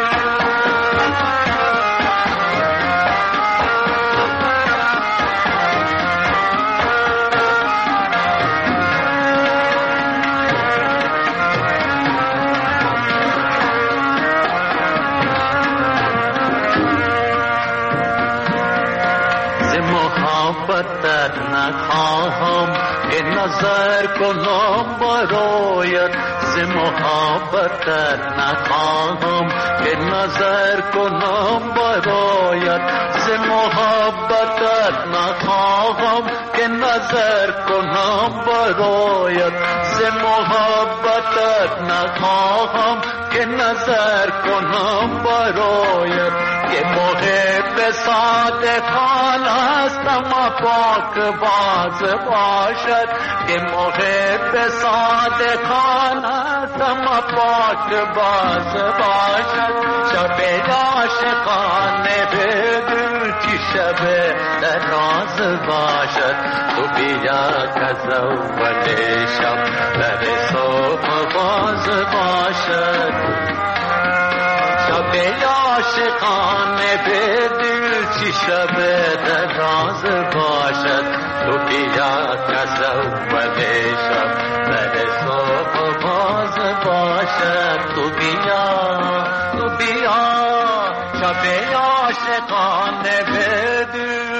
محبتت نخواهم که نظر کنم برایت ز محبتت نخواهم که نظر کنم برایت ز محبتت نخواهم که نظر کنم برایت ز محبتت نخواهم که نظر کنم برایت که محب صادقان است اما پاک باز باشد که محب صادقان است اما پاک باز باشد شب عاشقانه به دل چی شب دراز باشد تو بیا کز اول شب در صبح باز باشد شب عاشقانه به دل چی شب دراز باشد تو بیا کز اول شب در صبح باز باشد تو بیا تو بیا شب عاشقانه به دل.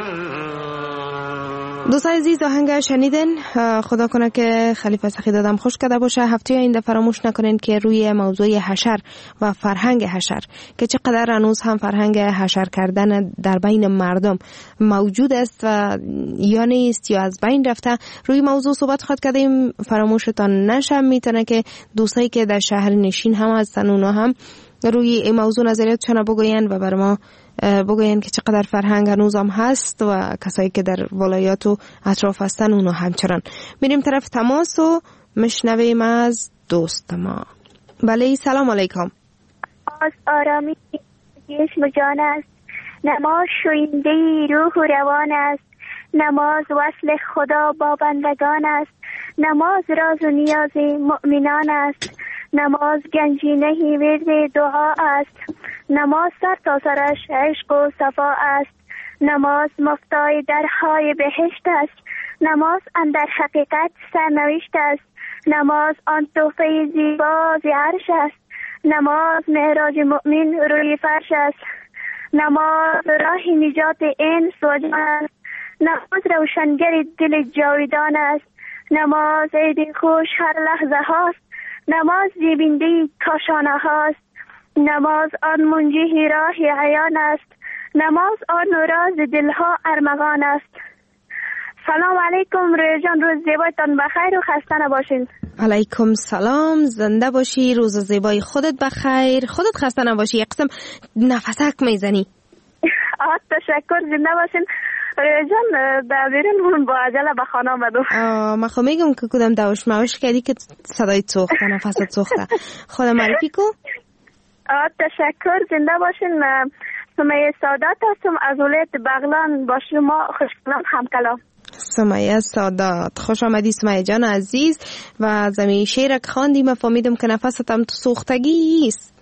دوستان عزیز آهنگ شنیدین. خدا کنه که خلیفه سخی دادم خوش کرده باشه. هفته آینده فراموش نکنین که روی موضوع حشر و فرهنگ حشر که چقدر هنوز هم فرهنگ حشر کردن در بین مردم موجود است و یا نیست یا از بین رفته، روی موضوع صحبت خواهد کردیم. فراموشتان نشه. میتونه که دوستایی که در شهر نشین هم هستن اونا هم روی این موضوع نظریاتشون بگوین و بر ما بگوین که چقدر فرهنگ هنوز هم هست و کسایی که در ولایات و اطراف هستن اونا همچنان. میریم طرف تماس و مشنویم از دوست ما. بله سلام علیکم. از آرامی جسم و جان است، نماز شوینده روح و روان است، نماز وصل خدا با بندگان است، نماز راز و نیاز مؤمنان است، نماز گنجینه ورد دعا است، نماز سر تا سرش عشق و صفا است، نماز مفتاح درهای بهشت است، نماز اندر حقیقت سرنوشت است، نماز آن تحفه زیبا ز عرش است، نماز معراج مؤمن روی فرش است، نماز راه نجات انس و جان است، نماز روشنگر دل جاودان است، نماز عید خوش هر لحظه هاست، نماز زیبنده کاشانه هاست، نماز آن منجی راه عیان است، نماز آن راز دلها ارمغان است. سلام علیکم روی جان، روز زیبایتان بخیر و خسته نباشین. علیکم سلام، زنده باشی، روز زیبای خودت بخیر، خودت خسته نباشی. یک قسم نفسک میزنی. آه تشکر، زنده باشین. روی جان در بیرون با عجله به خانه آمدم. من خب میگم که کدام دوش موش کردی که صدای سوخته، نفست سوخته. خودم معرفی کو. آه تشکر، زنده باشین. سمیه سادات هستم از ولایت بغلان، با شما خوشحالم همکلام. سمیه سادات، خوش آمدی سمیه جان عزیز. و زمین شعر که خواندی من فهمیدم که نفست هم تو سوختگی است.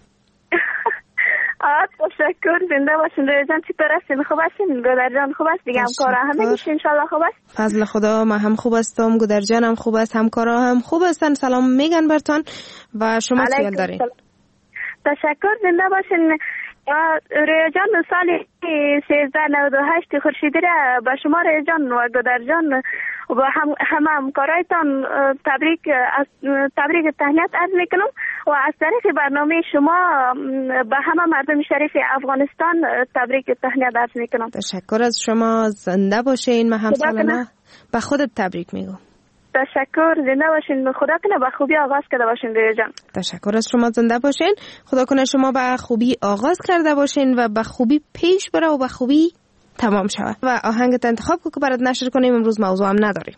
آه تشکر، زنده باشین. روی جان چطور هستین؟ خوب هستین؟ گودر جان خوب است دیگه؟ همکارا همه گیش انشالله خوب است؟ فضل خدا من هم خوب هستم، گودر جان هم خوب است، همکارا هم خوب هستن. سلام میگن برتان و شما سیال دارین. تشکر، زنده باشین. رویا جان سال سیزده نود و هشت خورشیدی را به شما رویا جان و گودر جان و هم همه همکارایتان تبریک تبریک تهنیت عرض میکنم و از طریق برنامه شما به همه مردم شریف افغانستان تبریک تهنیت عرض میکنم. تشکر از شما، زنده باشین. من هم سال به خودت تبریک میگم. تشکر، زنده باشین. خدا کنه به خوبی آغاز کرده باشین رویا جان. تشکر از شما، زنده باشین. خدا کنه شما به خوبی آغاز کرده باشین و به خوبی پیش بره و به خوبی تمام شود. و آهنگت انتخاب که برات نشر کنیم، امروز موضوع هم نداریم.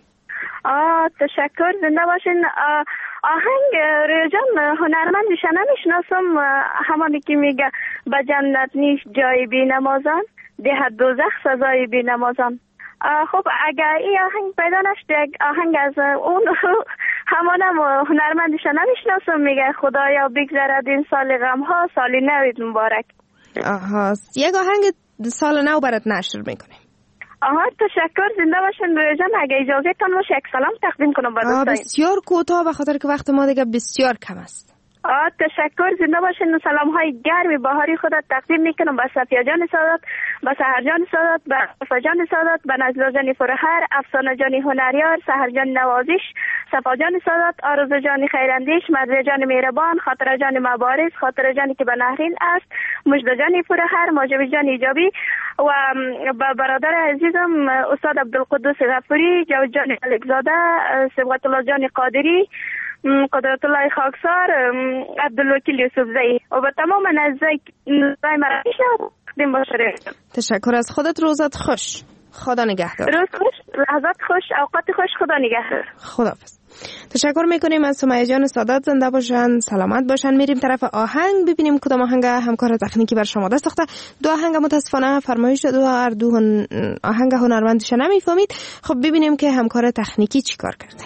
آه تشکر، زنده باشین. آهنگ رویا جان هنرمندش نمیشناسم، همانی که میگه به جنت نیست جای بی نمازان، ده دوزخ سزای بی نمازان. خب اگر این آهنگ پیدا نشد، آهنگ از اون همانم هنرمندش نمیشناسم، میگه خدایا بگذرد این سال غم ها، سال نوید مبارک. آها، یک آهنگ سال نو برات نشر میکنیم. آها تشکر، زنده باشین رویا جان. اگه اجازه تان باشه یک سلام تقدیم کنم به دوستان. بسیار کوتاه به خاطر که وقت ما دیگه بسیار کم است. آه تشکر، زنده باشین. سلام های گرمی بهاری خودت تقدیم میکنم به صفیه جان سادات، به سحر جان سادات، به صفا جان سادات، به نجلا جان فرهر، افسانه جان هنریار، سحر جان نوازش، صفا جان سادات، آرزو جان خیراندیش، مدر جان مهربان، خاطر جان مبارز، خاطر جانی که به نهرین است، مجد جان فرهر، ماجب جان ایجابی و به برادر عزیزم استاد عبدالقدوس غفوری، جواد جان الکزاده، صبغت الله جان قادری، قدرت الله خاکسار، عبدالوکیل یوسف زئی و به تمام نزدیک نزدیک مراکش تقدیم باشه. تشکر از خودت، روزت خوش. خدا نگهدار. روز خوش، لحظات خوش، اوقات خوش. خدا نگهدار. خداحافظ. تشکر میکنیم از سمیه جان سادات، زنده باشن، سلامت باشن. میریم طرف آهنگ ببینیم کدام آهنگ همکار تکنیکی بر شما دست ساخته. دو آهنگ متاسفانه فرمایش دو هر دو آهنگ هنرمندش نمیفهمید. خب ببینیم که همکار تکنیکی چیکار کرده.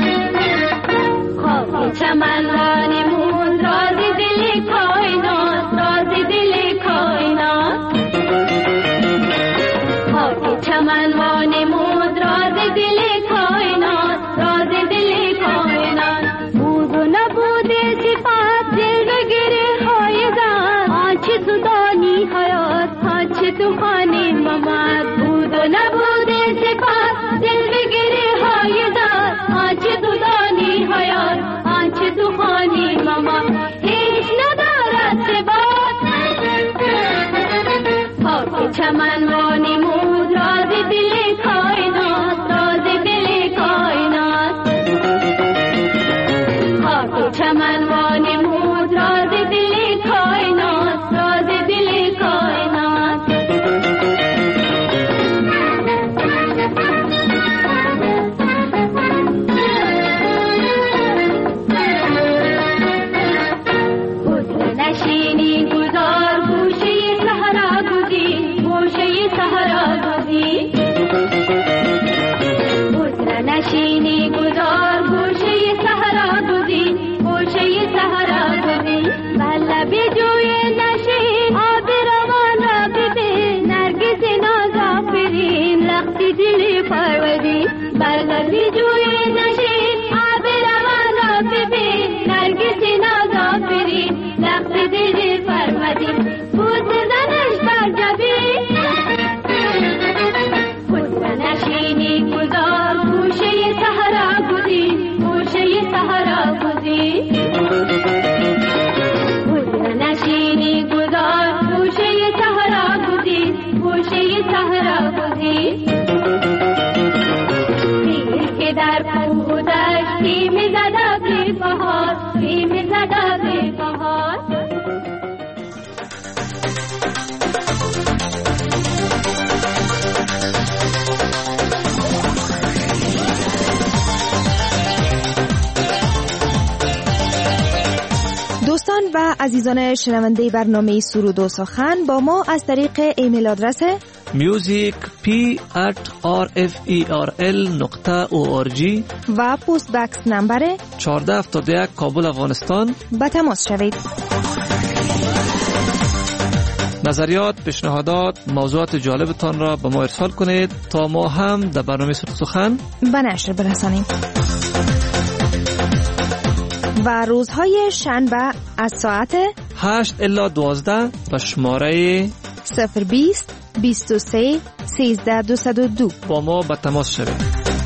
چمن رانمون راز دل کائنات نشینی گذار گوشه صحرا گزین گوشه صحرا گزین بزر نشینی گذار گوشه صحرا گزین گوشه صحرا گزین بله بجوی نشین آب روان را ببین نرگس نازافرین لخت دل پروردین بله بجوی نشین آب روان را ببین نرگس نازافرین لخت دل پروردین بود زنش بر جبین بود نشینی گذار گوشه صحرا گزین گوشه صحرا گزین بود نشینی گذار گوشه صحرا گزین گوشه صحرا گزین پیر که در کوه و دشت خیمه زده به بهار خیمه زده به بهار دوستان و عزیزان شنونده برنامه سرود و سخن با ما از طریق ایمیل آدرس music p at r f e r l نقطه او آر جی و پست بکس نمبر چهارده هفتاد و یک کابل افغانستان به تماس شوید. نظریات، پیشنهادات، موضوعات جالبتان را به ما ارسال کنید تا ما هم در برنامه سرود و سخن به نشر برسانیم. و روزهای شنبه از ساعت هشت الی دوازده و شماره صفر بیست بیست و سه سیزده دویست و دو با ما به تماس شوید.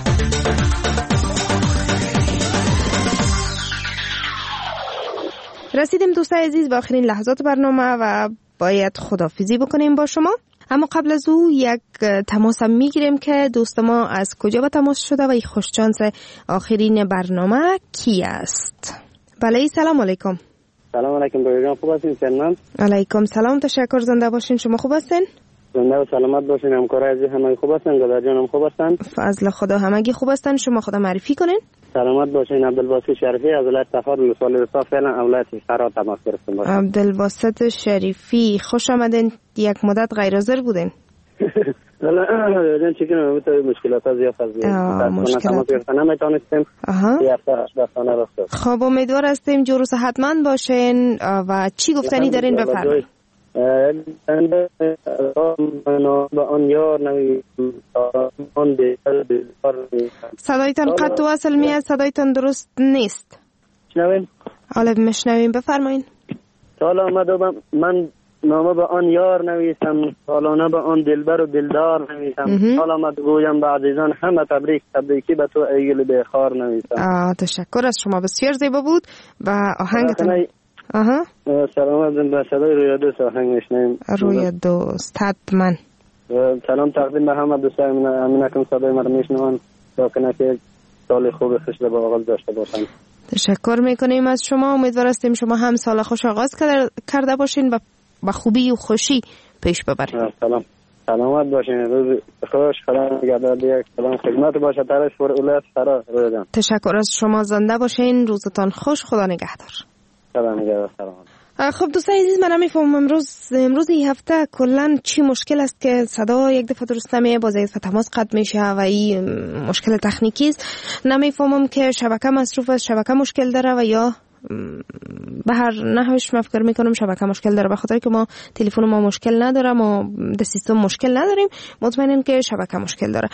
رسیدیم دوستان عزیز به آخرین لحظات برنامه و باید خداحافظی بکنیم با شما. اما قبل از او یک تماس هم میگیریم که دوست ما از کجا به تماس شده و خوششانس آخرین برنامه کی است. بله سلام علیکم. سلام علیکم برادران، خوب هستین؟ سلام علیکم سلام، تشکر، زنده باشین. شما خوب هستین؟ زنده و سلامت باشین. همکارای عزیز همگی خوب هستن؟ گدر جان هم خوب هستن؟ فضل خدا همگی خوب هستن. شما خدا معرفی کنین. سلامت باشین. عبدالباسط شریفی از ولایت تخار لسوال رسا فعلا ولایت فرا تماس گرفتم باشین. عبدالباسط شریفی خوش آمدین. یک مدت غیر حاضر بودین. الان چیکار می‌کنم؟ تو مشکلات زیاد از مشکلات نمیتونستیم. خب امیدوار هستیم جور و صحتمند باشین و چی گفتنی دارین بفرمایید. صدایتان قطع و وصل میاد، صدایتان درست نیست. شنوین؟ حالا میشنویم، بفرمایید. حالا آمد من نامه به آن یار نویسم، سالانه به آن دلبر و دلدار نویسم، حالا آمد گویم به عزیزان همه تبریک، تبریکی به تو ای گل بخار نویسم. آه تشکر از شما، بسیار زیبا بود و آهنگتون. آها سلام به صدای روی دوست آهنگ میشنیم. روی دوست حتما. سلام تقدیم به همه دوستان امینکم صدای ما رو میشنون تا کنه که سال خوب خوش به آغاز داشته باشن. تشکر میکنیم از شما. امیدوار هستیم شما هم سال خوش آغاز کرده باشین و با خوبی و خوشی پیش ببرید. سلام سلامت باشین. روز خوش. خدا نگهدار. یک سلام خدمت باشه. طرف فور اولاد فرا روزم. تشکر از شما. زنده باشین. روزتان خوش. خدا نگهدار. خدا نگهدار. سلام. خب دوستان عزیز، من نمیفهمم امروز امروز این هفته کلا چی مشکل است که صدا یک دفعه درست نمیه، باز یک دفعه تماس قطع میشه و این مشکل تکنیکی است. نمیفهمم که شبکه مصروف است، شبکه مشکل داره و یا به هر نحوش من فکر میکنم شبکه مشکل داره، به خاطر که ما تلفن ما مشکل نداره، ما در سیستم مشکل نداریم، مطمئنم که شبکه مشکل داره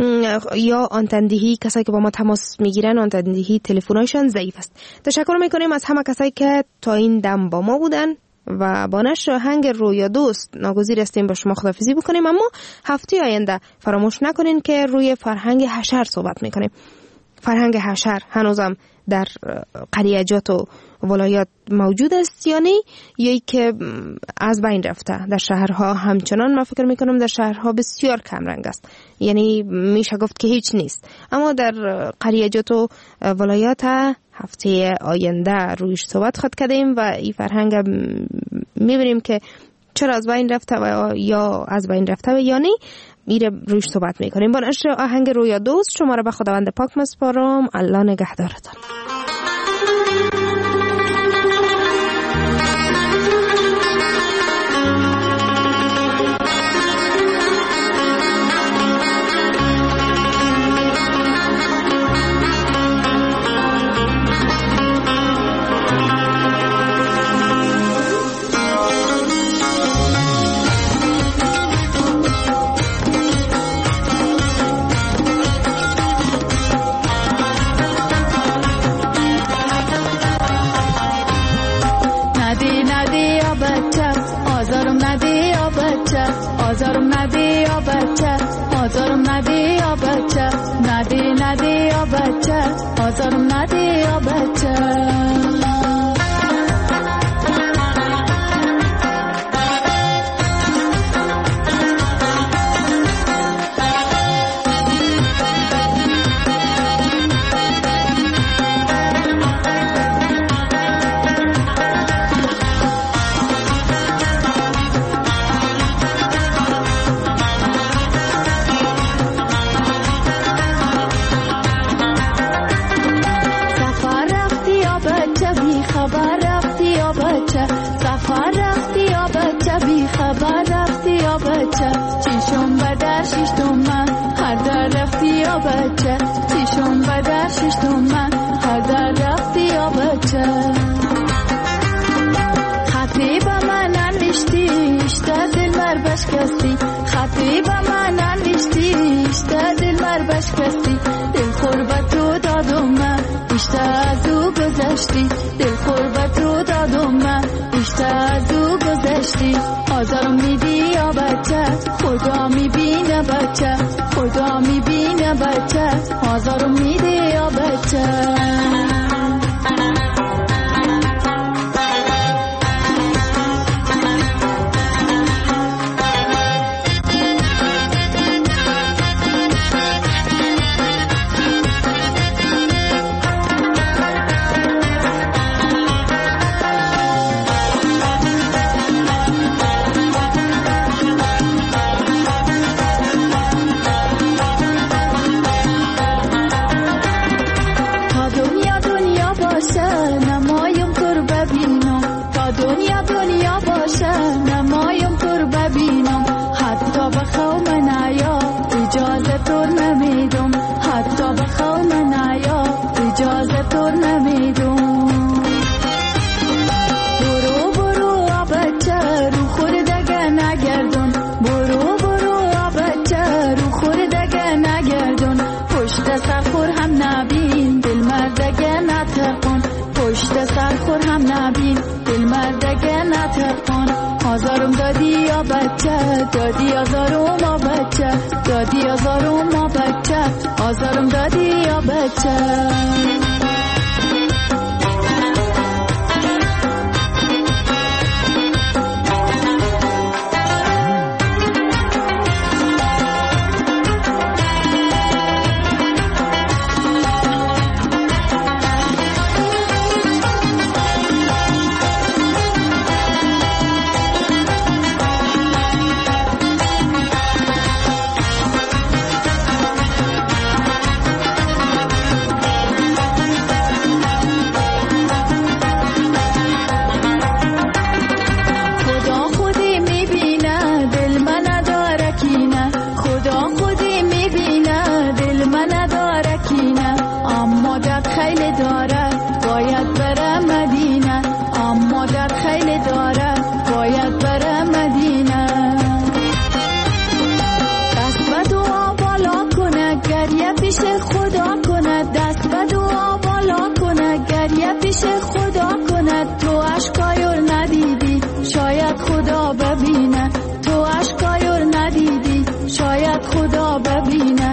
یا آنتندهی. کسایی که با ما تماس میگیرن آنتندهی تلفن‌هایشان ضعیف است. تشکر میکنیم از همه کسایی که تا این دم با ما بودن و با نشر آهنگ رویا دوست ناگزیر هستیم با شما خداحافظی بکنیم. اما هفته آینده فراموش نکنین که روی فرهنگ حشر صحبت میکنیم. فرهنگ حشر هنوزم در قریجات و ولایات موجود است یا نه، یا که از بین رفته در شهرها همچنان. من فکر میکنم در شهرها بسیار کم رنگ است، یعنی میشه گفت که هیچ نیست. اما در قریجات و ولایات هفته آینده رویش صحبت خواهد کردیم و این فرهنگ میبینیم که چرا از بین رفته و یا از بین رفته یا نه، میره رویش صحبت میکنیم. با نشر آهنگ رویا دوست شما را به خداوند پاک مسپارم. الله نگهدارتان. آزارم نده یا بچه آزارم نده یا بچه نده نده یا بچه آزارم نده یا بچه بچه چیشم به در ششتم من هر در رفتی یا بچه خطی به من ننوشتی اشته دل مر بشکستی خطی به من ننوشتی اشته دل مر بشکستی دل خور به تو دادم من اشته از او گذشتی دل خور به تو دادم من اشته از او گذشتی آزارم میدی یا بچه خدا میبینه بچه خدا میبینه بچه آزارم میده یا بچه آزارم دادی یا بچه دادی آزارم ما بچه دادی آزارم ما بچه آزارم دادی یا بچه خدا ببینه